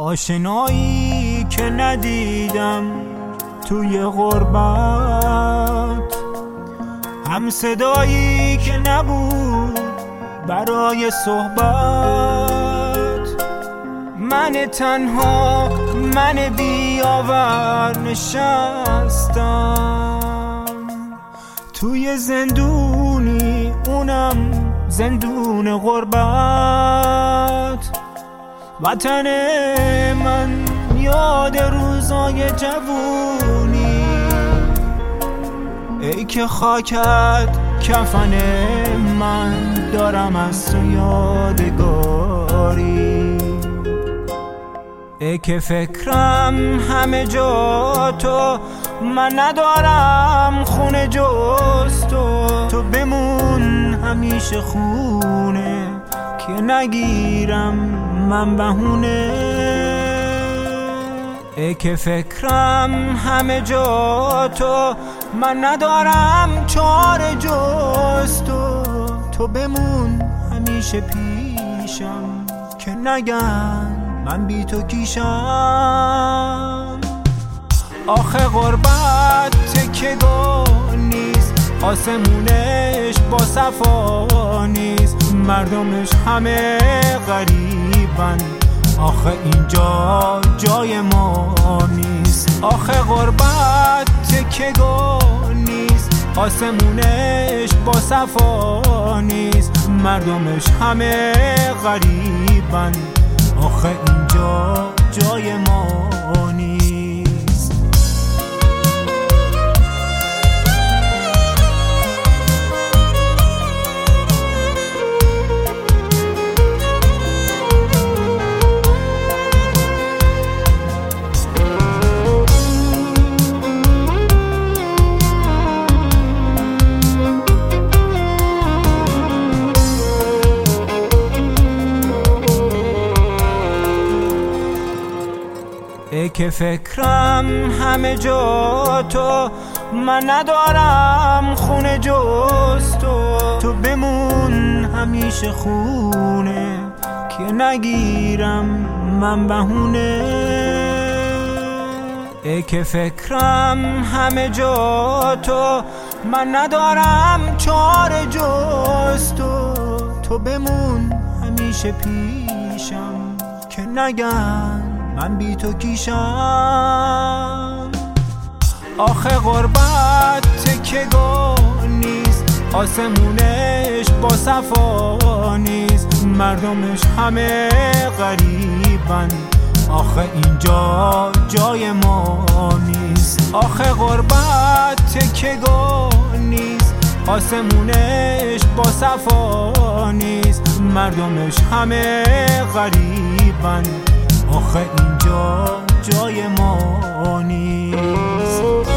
آشنایی که ندیدم توی غربت، هم صدایی که نبود برای صحبت، من تنها، من بیاور نشستم توی زندونی، اونم زندون غربت. وطن من یاد روزای جوونی، ای که خاکت کفن من، دارم از تو یادگاری. ای که فکرم همه جا تو، من ندارم خونه جز تو بمون همیشه خونه، که نگیرم من بهونه. ای که فکرم همه جا تو، من ندارم چاره جز تو بمون همیشه پیشم، که نگن من بی تو کیشم. آخه غربت تکیه‌گاه نیست، آسمونش با صفا نیست، مردمش همه غریبن، آخه اینجا جای ما نیست. آخه غربت تکیه‌گاه نیست، آسمونش با صفا نیست، مردمش همه غریبن، آخه اینجا جای ما نیست. ای که فکرم همه جا تو، من ندارم خونه جز تو بمون همیشه خونه، که نگیرم من بهونه. ای که فکرم همه جا تو، من ندارم چاره جز تو بمون همیشه پیشم، که نگن من بی تو کیشم. آخه غربت تکیه‌گاه نیست، آسمونش با صفا نیست، مردمش همه غریبن، آخه اینجا جای ما نیست. آخه غربت تکیه‌گاه نیست، آسمونش با صفا نیست، مردمش همه غریبن، آخه اینجا جای ما نیست.